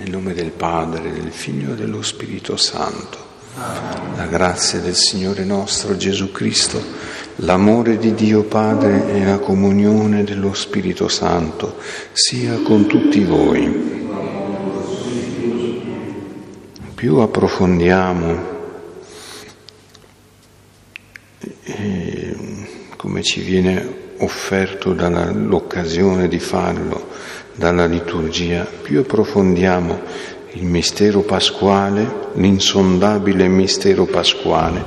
Nel nome del Padre, del Figlio e dello Spirito Santo. La grazia del Signore nostro Gesù Cristo, l'amore di Dio Padre e la comunione dello Spirito Santo sia con tutti voi. Più approfondiamo come ci viene offerto l'occasione di farlo dalla liturgia, più approfondiamo il mistero pasquale, l'insondabile mistero pasquale,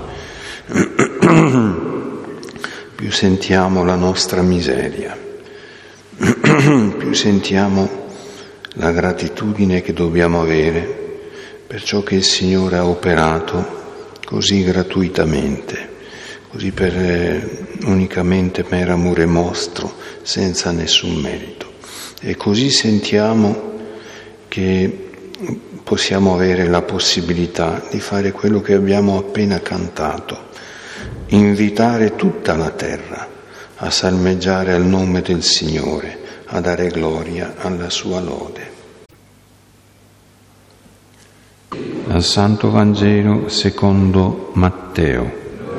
più sentiamo la nostra miseria, più sentiamo la gratitudine che dobbiamo avere per ciò che il Signore ha operato così gratuitamente, così unicamente per amore nostro, senza nessun merito. E così sentiamo che possiamo avere la possibilità di fare quello che abbiamo appena cantato, invitare tutta la terra a salmeggiare al nome del Signore, a dare gloria alla sua lode. Dal Santo Vangelo secondo Matteo,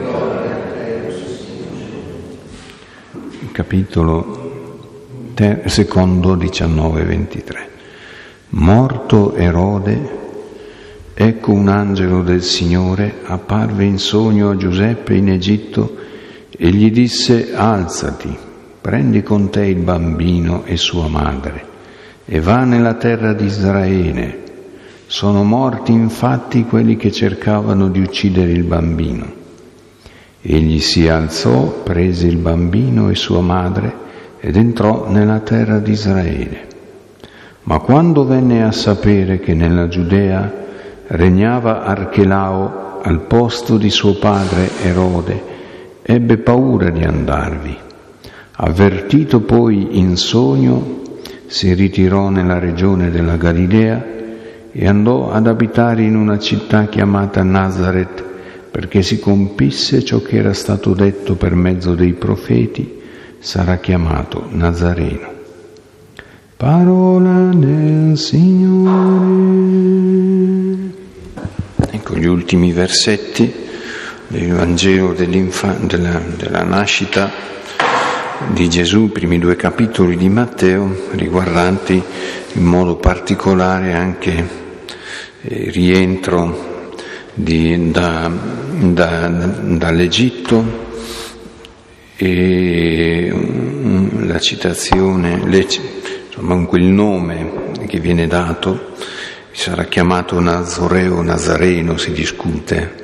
capitolo secondo 19-23. Morto Erode, ecco un angelo del Signore apparve in sogno a Giuseppe in Egitto e gli disse: alzati, prendi con te il bambino e sua madre e va nella terra di Israele. Sono morti infatti quelli che cercavano di uccidere il bambino. Egli si alzò, prese il bambino e sua madre ed entrò nella terra di Israele. Ma quando venne a sapere che nella Giudea regnava Archelao al posto di suo padre Erode, ebbe paura di andarvi. Avvertito poi in sogno, si ritirò nella regione della Galilea e andò ad abitare in una città chiamata Nazaret, perché si compisse ciò che era stato detto per mezzo dei profeti: sarà chiamato Nazareno. Parola del Signore. Ecco gli ultimi versetti del Vangelo della nascita di Gesù, i primi 2 capitoli di Matteo, riguardanti in modo particolare anche il rientro dall'Egitto e la citazione, insomma il nome che viene dato, sarà chiamato Nazoreo, Nazareno, si discute.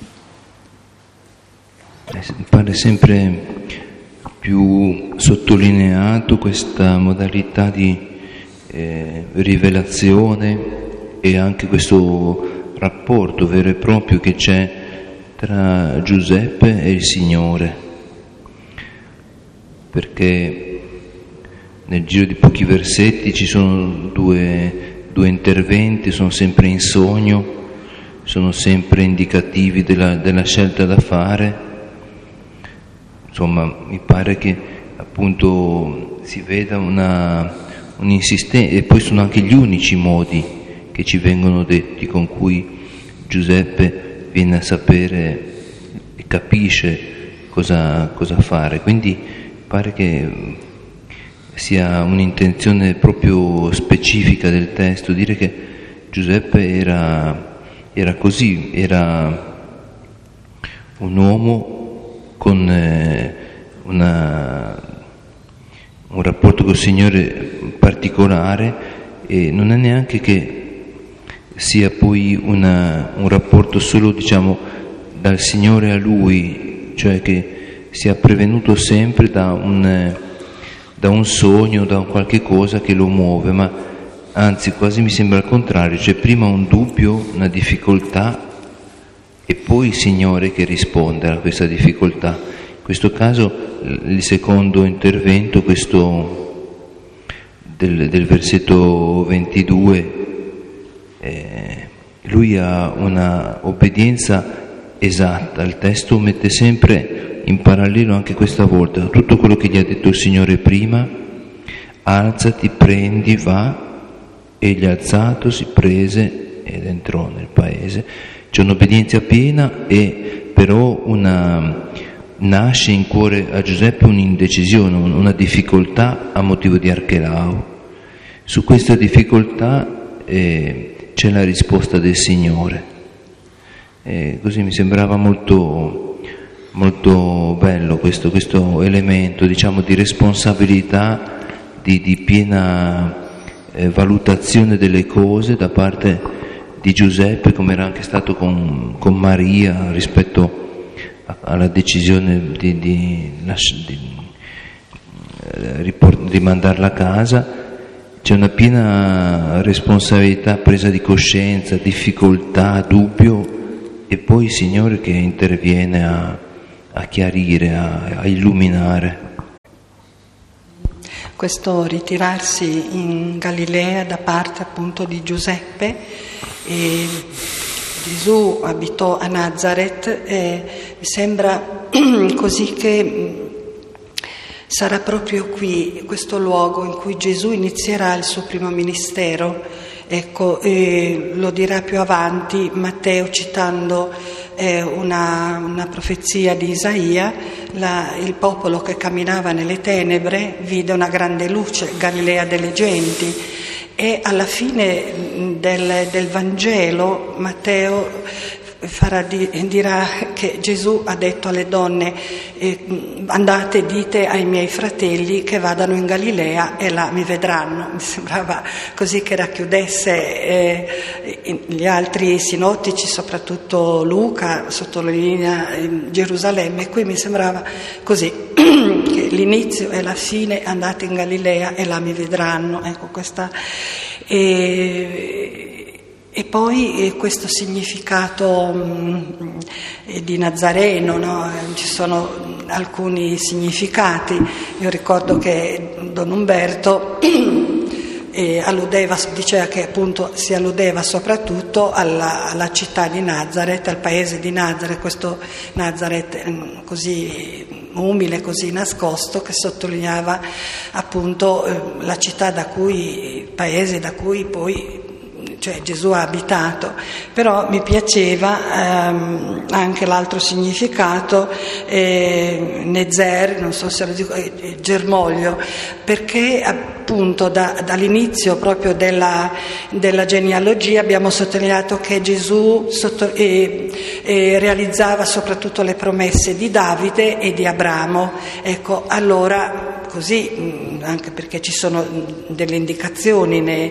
Pare sempre più sottolineato questa modalità di rivelazione e anche questo rapporto vero e proprio che c'è tra Giuseppe e il Signore, perché nel giro di pochi versetti ci sono due interventi, sono sempre in sogno, sono sempre indicativi della scelta da fare. Insomma, mi pare che appunto si veda un'insistenza, e poi sono anche gli unici modi che ci vengono detti con cui Giuseppe viene a sapere e capisce cosa fare. Quindi pare che sia un'intenzione proprio specifica del testo, dire che Giuseppe era così, era un uomo con un rapporto col Signore particolare, e non è neanche che sia poi un rapporto solo, diciamo, dal Signore a lui, cioè che sia prevenuto sempre da un sogno, da qualche cosa che lo muove, ma anzi quasi mi sembra il contrario, c'è prima un dubbio, una difficoltà e poi il Signore che risponde a questa difficoltà. In questo caso il secondo intervento, questo del versetto 22, lui ha una obbedienza esatta, il testo mette sempre in parallelo anche questa volta tutto quello che gli ha detto il Signore prima: alzati, prendi, va, egli alzatosi, prese ed entrò nel paese. C'è un'obbedienza piena e però nasce in cuore a Giuseppe un'indecisione, una difficoltà a motivo di Archelao. Su questa difficoltà c'è la risposta del Signore. Così mi sembrava molto, molto bello questo elemento, diciamo, di responsabilità, di piena valutazione delle cose da parte di Giuseppe, come era anche stato con Maria rispetto alla decisione di rimandarla a casa. C'è una piena responsabilità, presa di coscienza, difficoltà, dubbio, e poi il Signore che interviene a chiarire, a illuminare. Questo ritirarsi in Galilea da parte appunto di Giuseppe, e Gesù abitò a Nazareth, e mi sembra così che sarà proprio qui questo luogo in cui Gesù inizierà il suo primo ministero. Ecco, lo dirà più avanti Matteo citando una profezia di Isaia: il popolo che camminava nelle tenebre vide una grande luce, Galilea delle genti. E alla fine del Vangelo Matteo dirà che Gesù ha detto alle donne: andate e dite ai miei fratelli che vadano in Galilea e là mi vedranno. Mi sembrava così che racchiudesse gli altri sinottici, soprattutto Luca sottolinea Gerusalemme, e qui mi sembrava così che l'inizio e la fine: andate in Galilea e là mi vedranno. Ecco, questa e poi questo significato di Nazareno, no? Ci sono alcuni significati. Io ricordo che Don Umberto diceva che appunto si alludeva soprattutto alla città di Nazareth, al paese di Nazareth, questo Nazareth così umile, così nascosto, che sottolineava appunto la città il paese da cui poi Gesù ha abitato. Però mi piaceva anche l'altro significato, Nezer, non so se lo dico, germoglio, perché appunto dall'inizio proprio della genealogia abbiamo sottolineato che Gesù realizzava soprattutto le promesse di Davide e di Abramo. Ecco, allora così, anche perché ci sono delle indicazioni,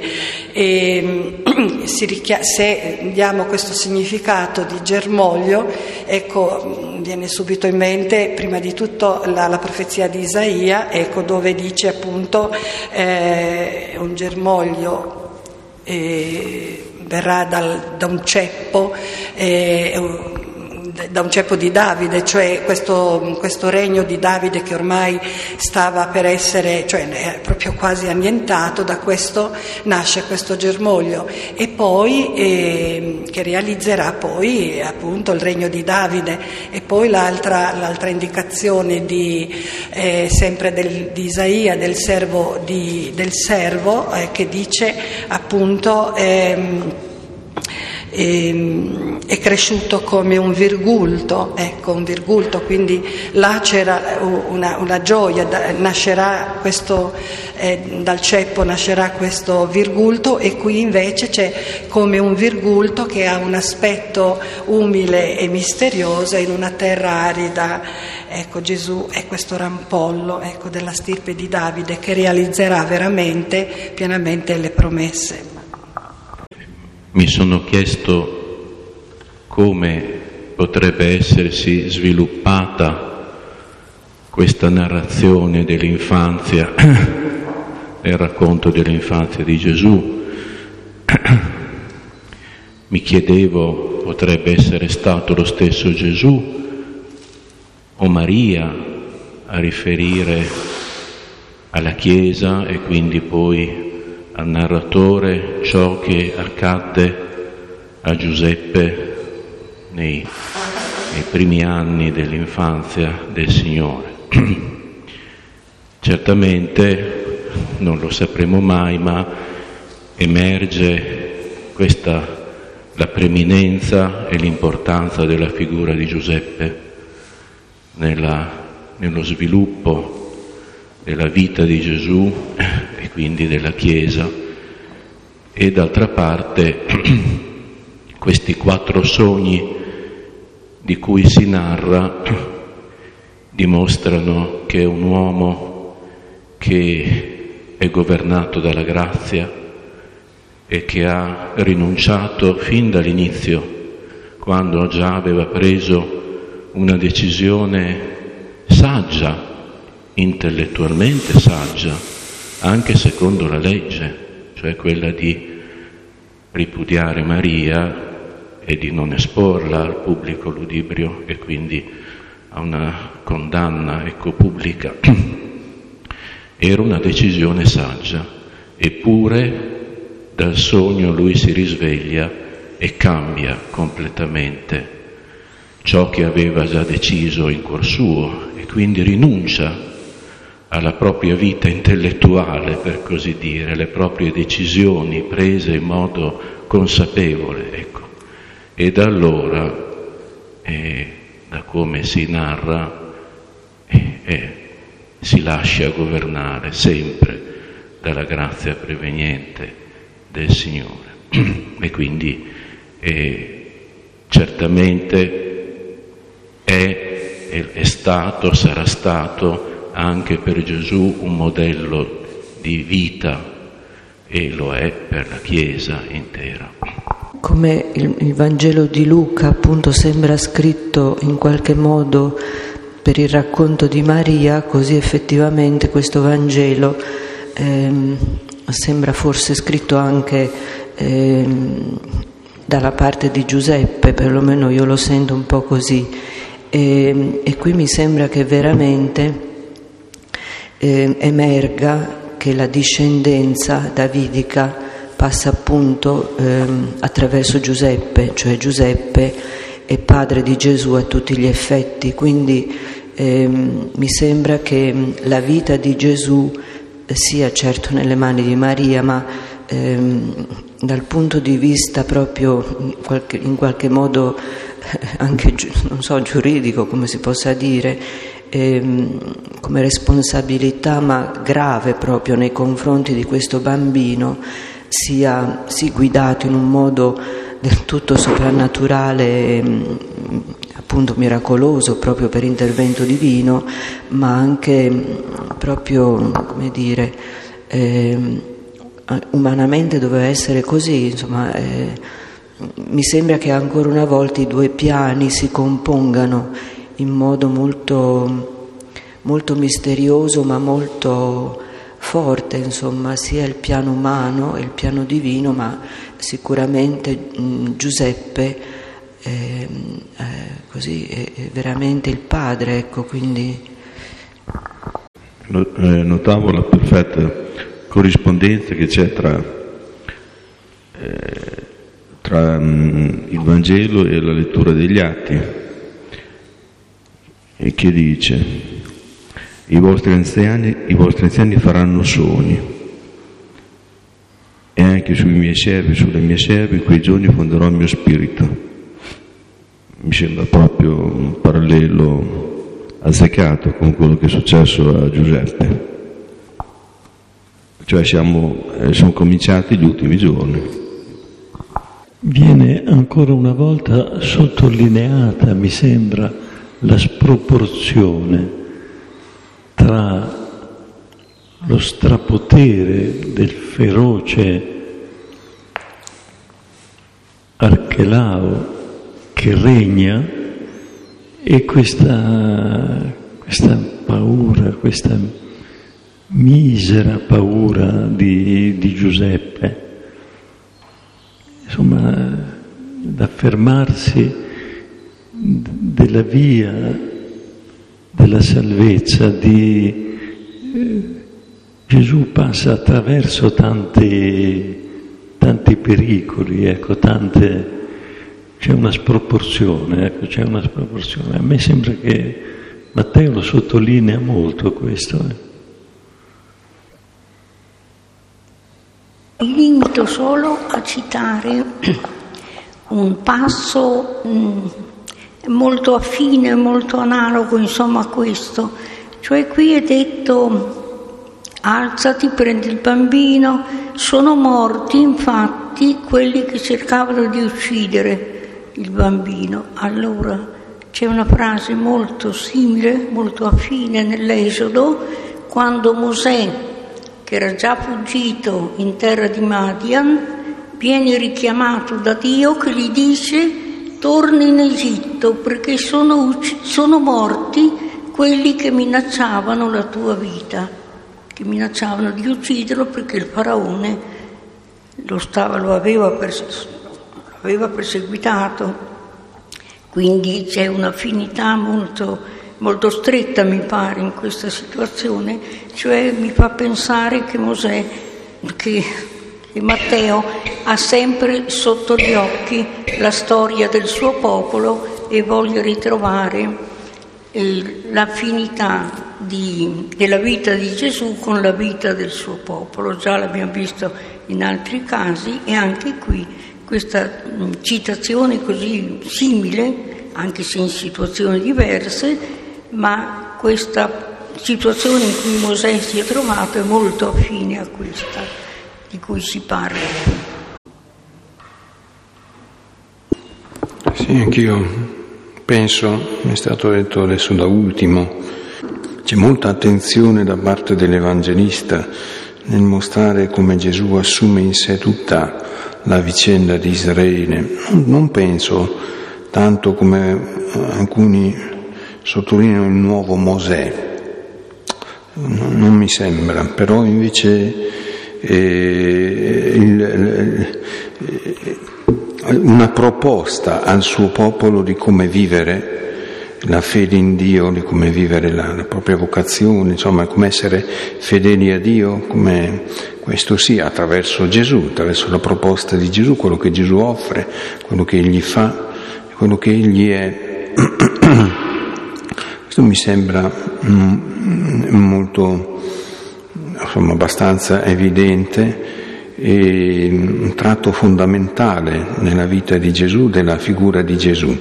se diamo questo significato di germoglio, ecco, viene subito in mente prima di tutto la profezia di Isaia, ecco, dove dice appunto un germoglio verrà da un ceppo, da un ceppo di Davide, cioè questo regno di Davide che ormai stava per essere, è proprio quasi annientato. Da questo nasce questo germoglio, e poi che realizzerà poi appunto il regno di Davide. E poi l'altra indicazione sempre di Isaia, del servo che dice appunto è cresciuto come un virgulto, ecco, un virgulto, quindi là c'era una gioia, nascerà questo, dal ceppo nascerà questo virgulto, e qui invece c'è come un virgulto che ha un aspetto umile e misterioso in una terra arida. Ecco, Gesù è questo rampollo, ecco, della stirpe di Davide, che realizzerà veramente, pienamente le promesse. Mi sono chiesto come potrebbe essersi sviluppata questa narrazione dell'infanzia, il racconto dell'infanzia di Gesù. Mi chiedevo, potrebbe essere stato lo stesso Gesù o Maria a riferire alla Chiesa e quindi poi al narratore ciò che accadde a Giuseppe nei primi anni dell'infanzia del Signore. Certamente non lo sapremo mai, ma emerge la preeminenza e l'importanza della figura di Giuseppe nello sviluppo della vita di Gesù e quindi della Chiesa, e d'altra parte questi 4 sogni di cui si narra dimostrano che è un uomo che è governato dalla grazia e che ha rinunciato fin dall'inizio, quando già aveva preso una decisione saggia, intellettualmente saggia, anche secondo la legge, cioè quella di ripudiare Maria e di non esporla al pubblico ludibrio e quindi a una condanna pubblica. Era una decisione saggia, eppure dal sogno lui si risveglia e cambia completamente ciò che aveva già deciso in cuor suo e quindi rinuncia alla propria vita intellettuale, per così dire, alle proprie decisioni prese in modo consapevole, ecco. E da allora, da come si narra, si lascia governare sempre dalla grazia preveniente del Signore. E quindi certamente è stato, sarà stato anche per Gesù un modello di vita, e lo è per la Chiesa intera. Come il Vangelo di Luca appunto sembra scritto in qualche modo per il racconto di Maria, così effettivamente questo Vangelo sembra forse scritto anche dalla parte di Giuseppe, perlomeno io lo sento un po' così, e qui mi sembra che veramente emerga che la discendenza davidica passa appunto attraverso Giuseppe, cioè Giuseppe è padre di Gesù a tutti gli effetti, quindi mi sembra che la vita di Gesù sia certo nelle mani di Maria, ma dal punto di vista proprio in qualche modo anche, non so, giuridico, come si possa dire, come responsabilità, ma grave proprio nei confronti di questo bambino, sia guidato in un modo del tutto soprannaturale, appunto miracoloso proprio per intervento divino, ma anche proprio, come dire, umanamente doveva essere così, insomma. Mi sembra che ancora una volta i 2 piani si compongano in modo molto, molto misterioso, ma molto forte, insomma, sia il piano umano e il piano divino, ma sicuramente Giuseppe così è veramente il padre, ecco, quindi notavo la perfetta corrispondenza che c'è tra il Vangelo e la lettura degli Atti, e che dice: i vostri anziani faranno sogni, e anche sui miei servi, sulle mie serve, in quei giorni fonderò il mio spirito. Mi sembra proprio un parallelo azzeccato con quello che è successo a Giuseppe. Cioè sono cominciati gli ultimi giorni. Viene ancora una volta sottolineata, mi sembra, la sproporzione tra lo strapotere del feroce Archelao che regna e questa paura, questa misera paura di Giuseppe, insomma, d'affermarsi della via della salvezza. Gesù passa attraverso tanti pericoli, ecco, c'è una sproporzione, ecco, c'è una sproporzione. A me sembra che Matteo lo sottolinea molto questo. Mi limito solo a citare un passo molto affine, molto analogo, insomma, a questo. Cioè qui è detto: alzati, prendi il bambino. Sono morti infatti quelli che cercavano di uccidere il bambino. Allora c'è una frase molto simile, molto affine nell'Esodo, quando Mosè, che era già fuggito in terra di Madian, viene richiamato da Dio che gli dice: torna in Egitto perché sono morti quelli che minacciavano la tua vita, che minacciavano di ucciderlo perché il faraone lo aveva perseguitato. Quindi c'è un'affinità molto molto stretta, mi pare, in questa situazione, cioè mi fa pensare che Matteo ha sempre sotto gli occhi la storia del suo popolo e voglia ritrovare l'affinità della vita di Gesù con la vita del suo popolo. Già l'abbiamo visto in altri casi, e anche qui questa citazione così simile, anche se in situazioni diverse, ma questa situazione in cui Mosè si è trovato è molto affine a questa di cui si parla. Sì, anch'io penso, è stato detto adesso da ultimo, c'è molta attenzione da parte dell'Evangelista nel mostrare come Gesù assume in sé tutta la vicenda di Israele. Non penso tanto come alcuni sottolineano il nuovo Mosè, non mi sembra, però invece una proposta al suo popolo di come vivere la fede in Dio, di come vivere la propria vocazione, insomma, come essere fedeli a Dio, come questo sia attraverso Gesù, attraverso la proposta di Gesù, quello che Gesù offre, quello che Egli fa, quello che Egli è. Questo mi sembra molto, insomma, abbastanza evidente e un tratto fondamentale nella vita di Gesù, della figura di Gesù.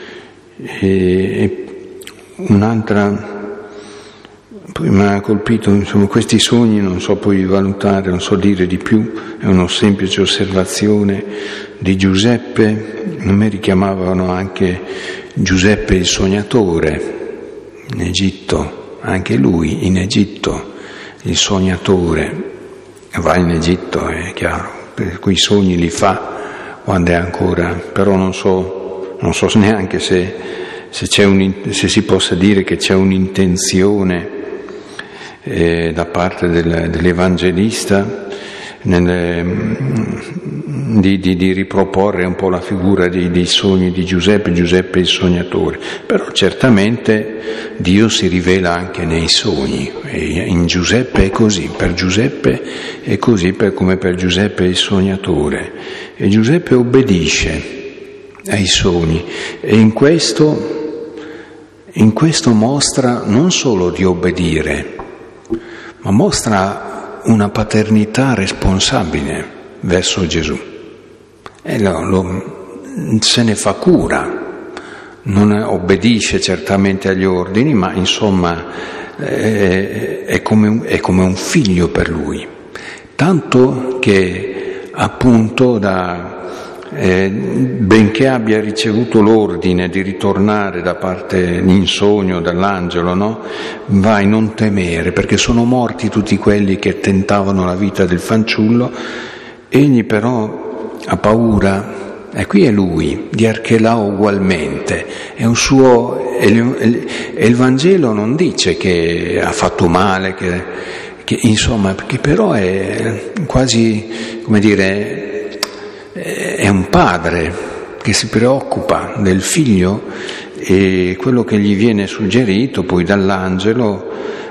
E un'altra, poi mi ha colpito, insomma, questi sogni, non so poi valutare, non so dire di più, è una semplice osservazione di Giuseppe. A me richiamavano anche Giuseppe il sognatore in Egitto, anche lui in Egitto, il sognatore va in Egitto, è chiaro, per quei sogni li fa quando è ancora, però non so neanche se si possa dire che c'è un'intenzione da parte dell'Evangelista di riproporre un po' la figura dei sogni di Giuseppe il sognatore, però certamente Dio si rivela anche nei sogni, e in Giuseppe è così, per Giuseppe è così, come per Giuseppe il sognatore, e Giuseppe obbedisce ai sogni, e in questo mostra non solo di obbedire, ma mostra una paternità responsabile verso Gesù, e se ne fa cura, non obbedisce certamente agli ordini, ma insomma è come un figlio per lui, tanto che appunto benché abbia ricevuto l'ordine di ritornare da parte in sogno dall'angelo, no? Vai, non temere, perché sono morti tutti quelli che tentavano la vita del fanciullo. Egli però ha paura, e qui è lui, di Archelao ugualmente, è un suo, e il Vangelo non dice che ha fatto male, che insomma, che però è quasi, come dire, è un padre che si preoccupa del figlio, e quello che gli viene suggerito poi dall'angelo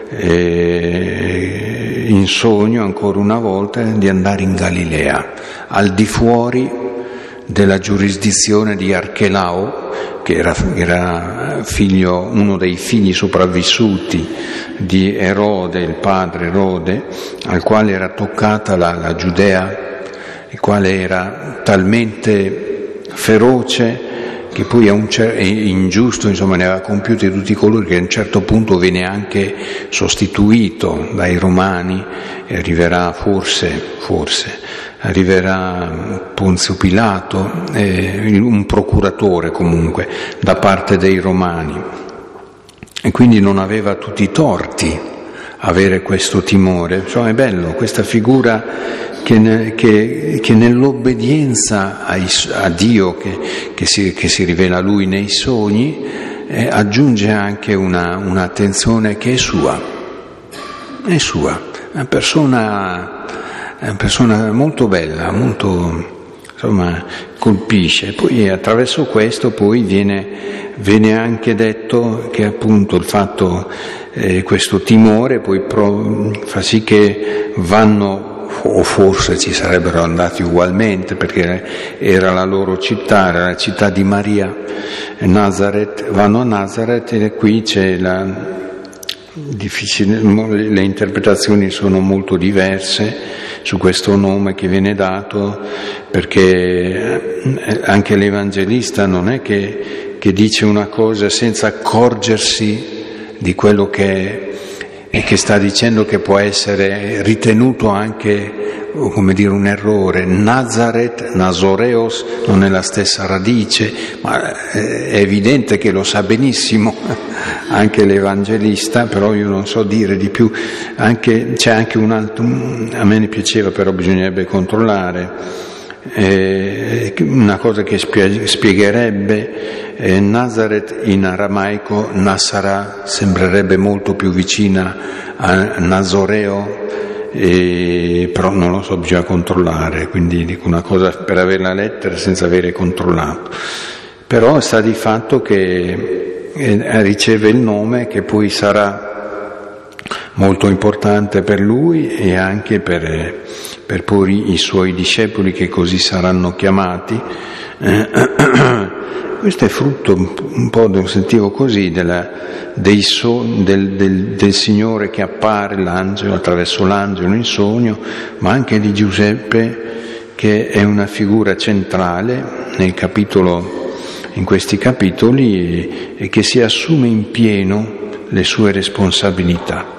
in sogno ancora una volta di andare in Galilea, al di fuori della giurisdizione di Archelao, che era figlio, uno dei figli sopravvissuti di Erode, il padre Erode, al quale era toccata la Giudea il quale era talmente feroce che poi è ingiusto, insomma, ne aveva compiuti tutti colori, che a un certo punto viene anche sostituito dai Romani e arriverà arriverà Ponzio Pilato, un procuratore comunque da parte dei Romani, e quindi non aveva tutti i torti avere questo timore. Insomma, è bello questa figura che nell'obbedienza a Dio che si rivela a lui nei sogni, aggiunge anche un'attenzione che è sua, una persona molto bella, molto, insomma, colpisce. Poi attraverso questo poi viene anche detto che appunto il fatto, questo timore poi fa sì che vanno, o forse ci sarebbero andati ugualmente, perché era la loro città, era la città di Maria, Nazareth, vanno a Nazareth, e qui c'è le interpretazioni sono molto diverse su questo nome che viene dato, perché anche l'Evangelista non è che dice una cosa senza accorgersi di quello che è, e che sta dicendo che può essere ritenuto anche, come dire, un errore. Nazareth, Nazoreos non è la stessa radice, ma è evidente che lo sa benissimo anche l'Evangelista, però io non so dire di più. C'è anche un altro, a me ne piaceva, però bisognerebbe controllare, una cosa che spiegherebbe Nazareth in aramaico, Nasara, sembrerebbe molto più vicina a Nazoreo, però non lo so, bisogna controllare, quindi dico una cosa per avere la lettera senza avere controllato. Però sta di fatto che riceve il nome che poi sarà molto importante per lui e anche per poi i suoi discepoli, che così saranno chiamati. Questo è frutto un po', sentivo così, del Signore che appare, l'angelo, attraverso l'angelo in sogno, ma anche di Giuseppe, che è una figura centrale in questi capitoli, e che si assume in pieno le sue responsabilità.